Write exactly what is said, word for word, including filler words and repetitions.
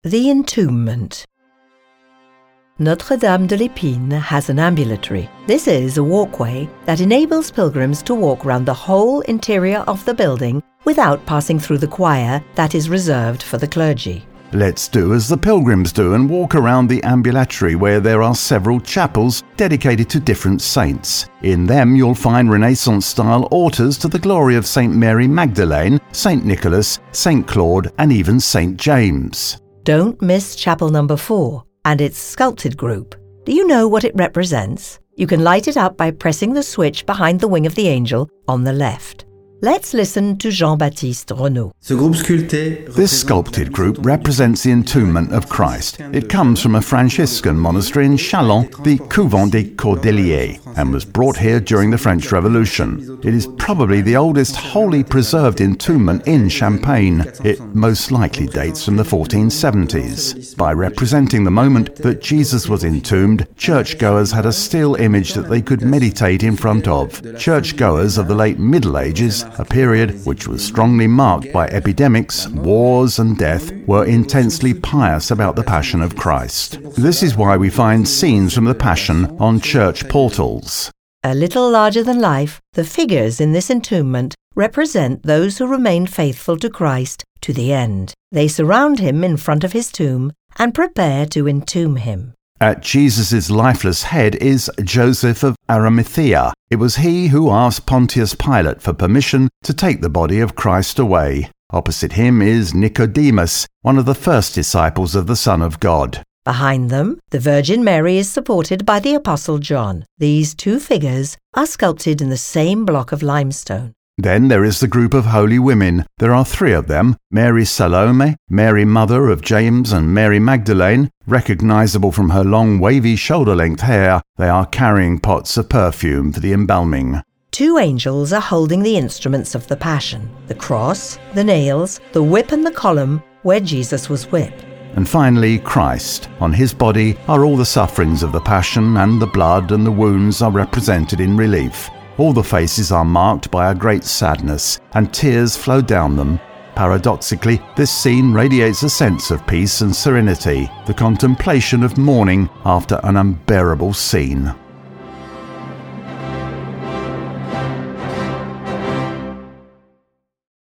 The Entombment. Notre-Dame de l'Épine has an ambulatory. This is a walkway that enables pilgrims to walk around the whole interior of the building without passing through the choir that is reserved for the clergy. Let's do as the pilgrims do and walk around the ambulatory, where there are several chapels dedicated to different saints. In them you'll find Renaissance-style altars to the glory of Saint Mary Magdalene, Saint Nicholas, Saint Claude and even Saint James. Don't miss chapel number four and its sculpted group. Do you know what it represents? You can light it up by pressing the switch behind the wing of the angel on the left. Let's listen to Jean-Baptiste Renaud. This sculpted group represents the entombment of Christ. It comes from a Franciscan monastery in Châlons, the Couvent des Cordeliers, and was brought here during the French Revolution. It is probably the oldest wholly preserved entombment in Champagne. It most likely dates from the fourteen seventies. By representing the moment that Jesus was entombed, churchgoers had a still image that they could meditate in front of. Churchgoers of the late Middle Ages, a period which was strongly marked by epidemics, wars and death, were intensely pious about the Passion of Christ. This is why we find scenes from the Passion on church portals. A little larger than life, the figures in this entombment represent those who remained faithful to Christ to the end. They surround him in front of his tomb and prepare to entomb him. At Jesus' lifeless head is Joseph of Arimathea. It was he who asked Pontius Pilate for permission to take the body of Christ away. Opposite him is Nicodemus, one of the first disciples of the Son of God. Behind them, the Virgin Mary is supported by the Apostle John. These two figures are sculpted in the same block of limestone. Then there is the group of holy women. There are three of them: Mary Salome, Mary mother of James and Mary Magdalene. Recognizable from her long wavy shoulder-length hair, they are carrying pots of perfume for the embalming. Two angels are holding the instruments of the Passion: the cross, the nails, the whip and the column where Jesus was whipped. And finally, Christ. On his body are all the sufferings of the Passion, and the blood and the wounds are represented in relief. All the faces are marked by a great sadness, and tears flow down them. Paradoxically, this scene radiates a sense of peace and serenity, the contemplation of mourning after an unbearable scene.